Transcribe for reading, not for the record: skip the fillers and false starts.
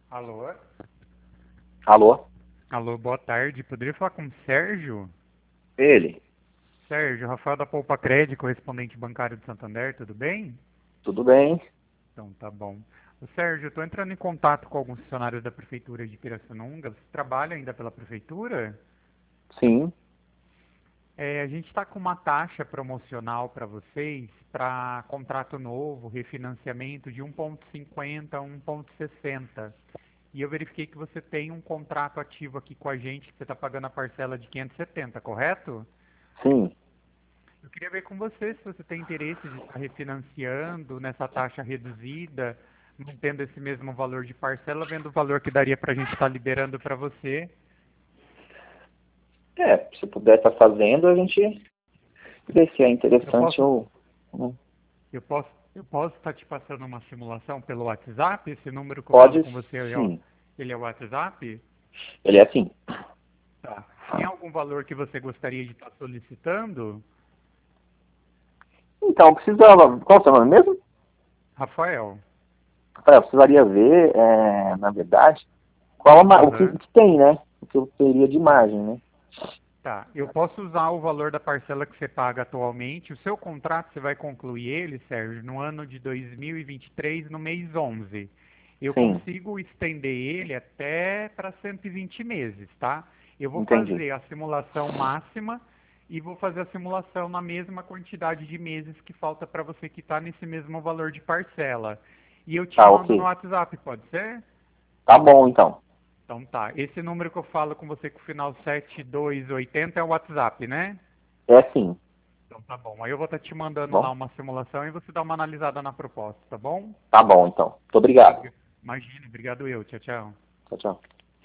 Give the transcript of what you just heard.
Alô? Alô? Alô, boa tarde. Poderia falar com o Sérgio? Ele? Sérgio, Rafael da Poupa Crédito, correspondente bancário de Santander, tudo bem? Tudo bem? Então tá bom. O Sérgio, eu estou entrando em contato com alguns funcionários da Prefeitura de Pirassununga. Você trabalha ainda pela Prefeitura? Sim. A gente está com uma taxa promocional para vocês para contrato novo, refinanciamento de 1,50 a 1,60. E eu verifiquei que você tem um contrato ativo aqui com a gente, que você está pagando a parcela de 570, correto? Sim. Eu queria ver com você se você tem interesse de estar refinanciando nessa taxa reduzida, mantendo esse mesmo valor de parcela, vendo o valor que daria para a gente estar liberando para você. Se puder estar fazendo, a gente vê se é Eu interessante posso, ou não. eu posso estar te passando uma simulação pelo WhatsApp? Esse número que eu falo Pode com você, sim. ele é o WhatsApp? Ele é assim. Tá. Tem algum valor que você gostaria de estar solicitando? Então, precisava. Qual é o seu nome mesmo? Rafael. Eu precisaria ver, na verdade, o que, Aham. o que tem, né? O que eu teria de Tá. margem, né? Tá, eu posso usar o valor da parcela que você paga atualmente. O seu contrato, você vai concluir ele, Sérgio, no ano de 2023, no mês 11. Eu Sim, consigo estender ele até para 120 meses, tá? Eu vou entendi. fazer a simulação máxima e vou fazer a simulação na mesma quantidade de meses que falta para você quitar nesse mesmo valor de parcela. E eu te Tá, mando no ok. WhatsApp, pode ser? Tá bom, então. Então tá. Esse número que eu falo com você com o final 7280 é o WhatsApp, né? É sim. Então tá bom. Aí eu vou estar te mandando lá Bom? uma simulação e você dá uma analisada na proposta, tá bom? Tá bom, então. Muito obrigado. Imagina, obrigado eu. Tchau, tchau. Tchau, tchau.